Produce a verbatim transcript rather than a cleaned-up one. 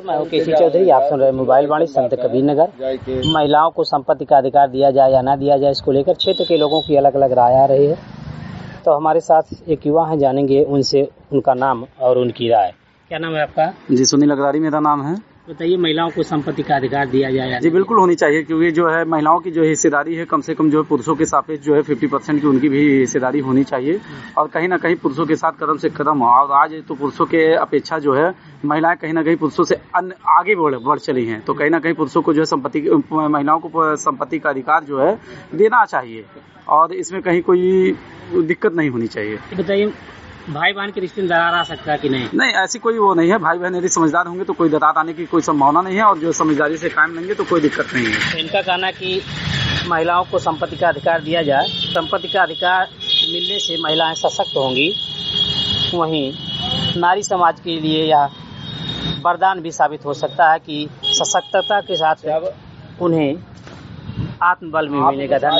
मैं हूँ केसी चौधरी, आप सुन रहे मोबाइल वाणी संत कबीर नगर। महिलाओं को संपत्ति का अधिकार दिया जाए या ना दिया जाए, इसको लेकर क्षेत्र के लोगों की अलग अलग राय आ रही है। तो हमारे साथ एक युवा हैं, जानेंगे उनसे उनका नाम और उनकी राय। क्या नाम है आपका? जी सुनील अग्रारी मेरा नाम है। बताइए, महिलाओं को संपत्ति का अधिकार दिया जाए? जी बिल्कुल होनी चाहिए, क्योंकि जो है महिलाओं की जो हिस्सेदारी है कम से कम जो है पुरुषों के सापेक्ष जो है पचास परसेंट की उनकी भी हिस्सेदारी होनी चाहिए। और कहीं ना कहीं पुरुषों के साथ कदम से कदम, और आज तो पुरुषों के अपेक्षा जो है महिलाएं कहीं ना कहीं पुरुषों से आगे बढ़ बढ़ चली हैं। तो कहीं ना कहीं पुरुषों को जो है संपत्ति, महिलाओं को संपत्ति का अधिकार जो है देना चाहिए, और इसमें कहीं कोई दिक्कत नहीं होनी चाहिए। बताइए, भाई बहन के रिश्ते में दरार आ सकता है कि नहीं? नहीं, ऐसी कोई वो नहीं है। भाई बहन यदि समझदार होंगे तो कोई दरार आने की कोई संभावना नहीं है, और जो समझदारी से काम लेंगे तो कोई दिक्कत नहीं है। इनका कहना है कि महिलाओं को संपत्ति का अधिकार दिया जाए, संपत्ति का अधिकार मिलने से महिलाएं सशक्त होंगी, वहीं नारी समाज के लिए यह वरदान भी साबित हो सकता है कि सशक्तता के साथ उन्हें आत्मबल भी मिलेगा।